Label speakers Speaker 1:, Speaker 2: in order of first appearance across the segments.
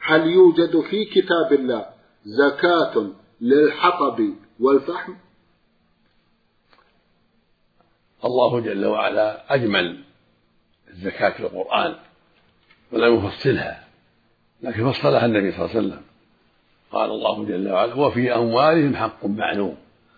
Speaker 1: هل يوجد في كتاب الله زكاة للحطب والفحم؟
Speaker 2: الله جل وعلا أجمل الزكاة في القرآن ولم يفصلها، لكن فصلها النبي صلى الله عليه وسلم. قال الله جل وعلا: وفي أموالهم حق معلوم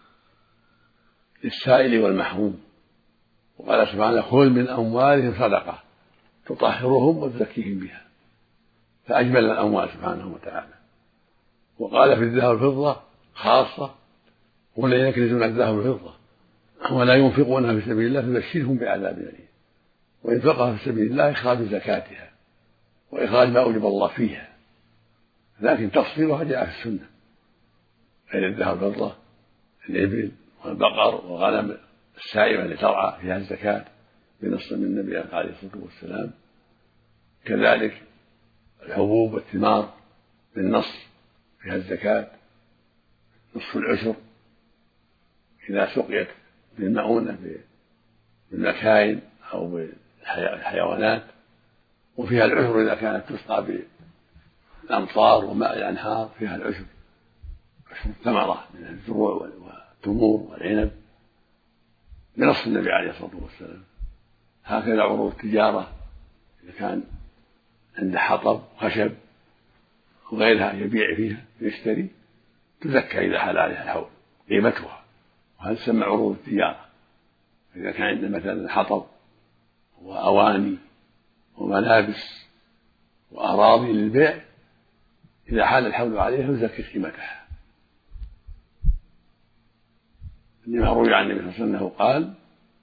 Speaker 2: للسائل والمحروم. وقال سبحانه: خذ من أموالهم صدقة تطهرهم وتزكيهم بها، فأجمل الأموال سبحانه وتعالى. وقال في الذهب والفضة خاصة: والذين يكنزون الذهب والفضة ولا ينفقونها في سبيل الله فبشرهم بعذاب أليم. وإنفاقها في سبيل الله إخراج زكاتها وإخراج ما أوجب الله فيها، لكن تفصيلها جاء في السنة، غير الذهب والفضة الإبل والبقر والغنم السائمة اللي ترعى فيها الزكاة بنص من النبي عليه الصلاة والسلام. كذلك الحبوب والثمار بالنص فيها الزكاة، نصف العشر إذا سقيت بالمؤونة بالمكاين أو بالحيوانات، وفيها العشر إذا كانت تسقى بالأمطار وماء الأنهار، فيها العشر، عشر الثمرة من الزروع والتمور والعنب بنص النبي عليه الصلاة والسلام. هكذا عروض التجارة إذا كان عنده حطب خشب وغيرها يبيع فيها ويشتري تزكى إذا حال عليها الحول قيمتها، وهذا تسمى عروض التجارة. إذا كان عنده مثلا حطب وأواني وملابس وأراضي للبيع إذا حال الحول عليها يزكي قيمتها، لما روي عن النبي صلى الله عليه وسلم قال،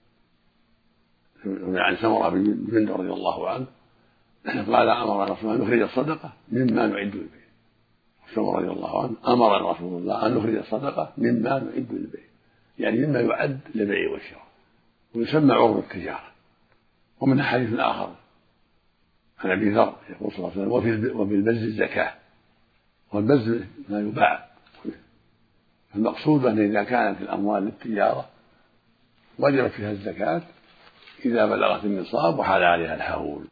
Speaker 2: روي عن سمرة بن جندب رضي الله عنه قال: أمر رسول الله أن نخرج الصدقة مما نعد للبيع. سمرة رضي الله عنه: أمر رسول الله أن نخرج الصدقة مما نعد للبيع، يعني مما يعد للبيع والشراء، ويسمى عروض التجارة. ومن حديث آخر عن أبي ذر يقول صلى الله عليه وسلم: وفي البز الزكاة. والبز ما يباع. المقصود أن إذا كانت الأموال للتجارة وجبت فيها الزكاة إذا بلغت النصاب وحال عليها الحول.